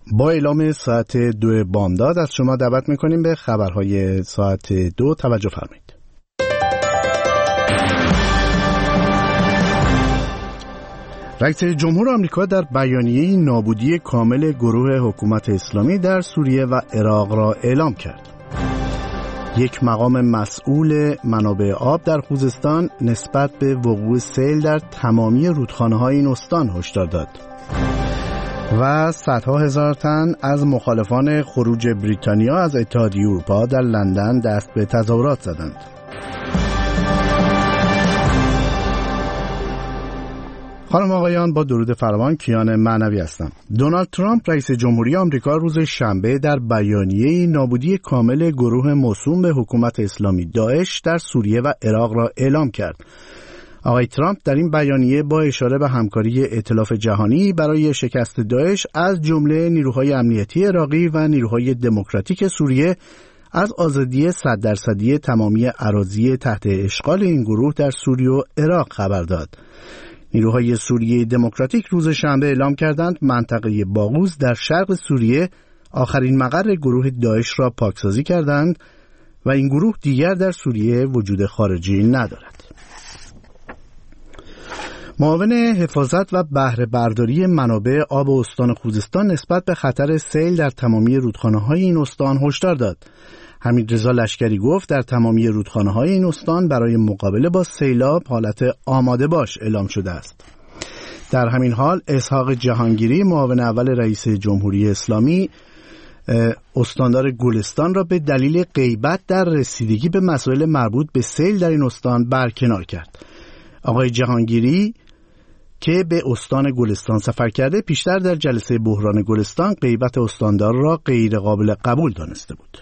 با اعلام ساعت 2 بامداد از شما دعوت میکنیم به خبرهای ساعت 2 توجه فرمایید. رئیس جمهور آمریکا در بیانیه نابودی کامل گروه حکومت اسلامی در سوریه و عراق را اعلام کرد. یک مقام مسئول منابع آب در خوزستان نسبت به وقوع سیل در تمامی رودخانه‌های این استان هشدار داد. و صدها هزار تن از مخالفان خروج بریتانیا از اتحادیه اروپا در لندن دست به تظاهرات زدند. خانم آقایان، با درود فراوان، کیان معنوی هستم. دونالد ترامپ رئیس جمهوری آمریکا روز شنبه در بیانیه نابودی کامل گروه موسوم به حکومت اسلامی داعش در سوریه و عراق را اعلام کرد. آقای ترامپ در این بیانیه با اشاره به همکاری ائتلاف جهانی برای شکست داعش از جمله نیروهای امنیتی عراقی و نیروهای دموکراتیک سوریه از آزادی 100% تمامی اراضی تحت اشغال این گروه در سوریه و عراق خبر داد. نیروهای سوریه دموکراتیک روز شنبه اعلام کردند منطقه باغوز در شرق سوریه آخرین مقر گروه داعش را پاکسازی کردند و این گروه دیگر در سوریه وجود خارجی ندارد. معاون حفاظت و بهره برداری منابع آب استان خوزستان نسبت به خطر سیل در تمامی رودخانه‌های این استان هشدار داد. حمیدرضا لشکری گفت در تمامی رودخانه‌های این استان برای مقابله با سیلاب حالت آماده باش اعلام شده است. در همین حال اسحاق جهانگیری معاون اول رئیس جمهوری اسلامی استاندار گلستان را به دلیل غیبت در رسیدگی به مسائل مربوط به سیل در این استان برکنار کرد. آقای جهانگیری که به استان گلستان سفر کرده پیشتر در جلسه بحران گلستان غیبت استاندار را غیر قابل قبول دانسته بود.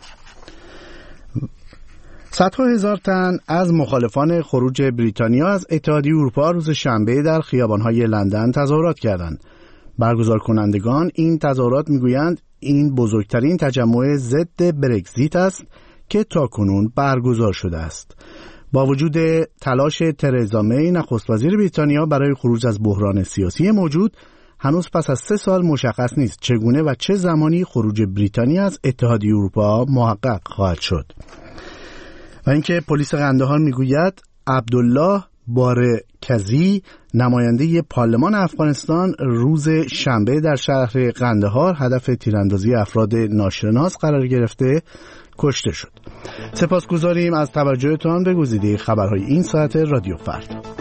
صدها هزار تن از مخالفان خروج بریتانیا از اتحادیه اروپا روز شنبه در خیابان‌های لندن تظاهرات کردند. برگزار کنندگان این تظاهرات میگویند این بزرگترین تجمع ضد برگزیت است که تاکنون برگزار شده است. با وجود تلاش ترزا می نخست وزیر بریتانیا برای خروج از بحران سیاسی موجود، هنوز پس از 3 سال مشخص نیست چگونه و چه زمانی خروج بریتانیا از اتحادیه اروپا محقق خواهد شد. و اینکه پلیس قندهار میگوید عبدالله بارکزی نماینده پارلمان افغانستان روز شنبه در شهر قندهار هدف تیراندازی افراد ناشناس قرار گرفته کشته شد. سپاسگزاریم از توجهتان به گزیده خبرهای این ساعت رادیو فردا.